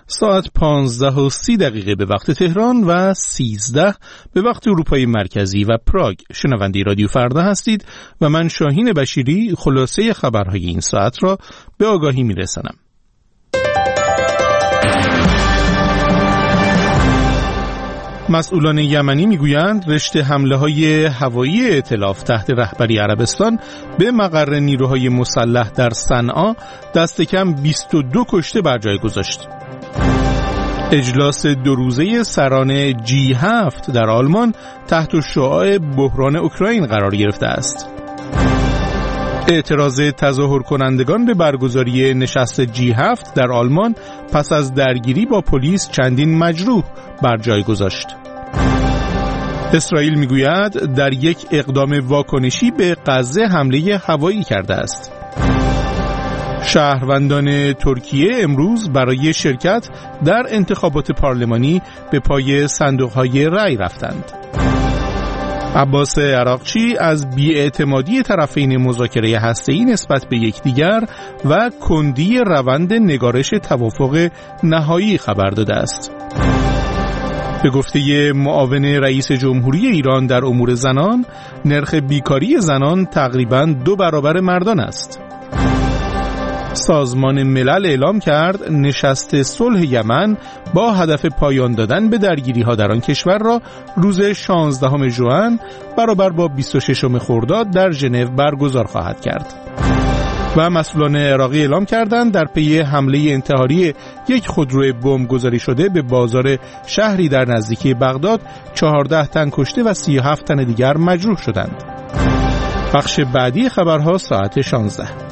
ساعت 15:30 به وقت تهران و 13 به وقت اروپای مرکزی و پراگ. شنونده رادیو فردا هستید و من شاهین بشیری خلاصه خبرهای این ساعت را به آگاهی میرسانم. مسئولان یمنی میگویند رشته حمله‌های هوایی ائتلاف تحت رهبری عربستان به مقر نیروهای مسلح در صنعا دست کم 22 کشته بر جای گذاشت. اجلاس 2 روزه سران G7 در آلمان تحت شعاع بحران اوکراین قرار گرفته است. اعتراض تظاهر کنندگان به برگزاری نشست G7 در آلمان پس از درگیری با پلیس چندین مجروح بر جای گذاشت. اسرائیل میگوید در یک اقدام واکنشی به غزه حمله هوایی کرده است. شهروندان ترکیه امروز برای شرکت در انتخابات پارلمانی به پای صندوق‌های رأی رفتند. عباس عراقچی از بی‌اعتمادی طرفین مذاکره هسته‌ای نسبت به یکدیگر و کندی روند نگارش توافق نهایی خبر داده است. به گفته معاون رئیس جمهوری ایران در امور زنان، نرخ بیکاری زنان تقریباً 2 برابر مردان است. سازمان ملل اعلام کرد نشست صلح یمن با هدف پایان دادن به درگیری‌ها در آن کشور را روز 16 ژوئن برابر با 26 خرداد در ژنو برگزار خواهد کرد. و مسئولان عراقی اعلام کردند در پی حمله انتحاری یک خودرو بمب گذاری شده به بازار شهری در نزدیکی بغداد 14 تن کشته و 37 تن دیگر مجروح شدند. بخش بعدی خبرها ساعت 16.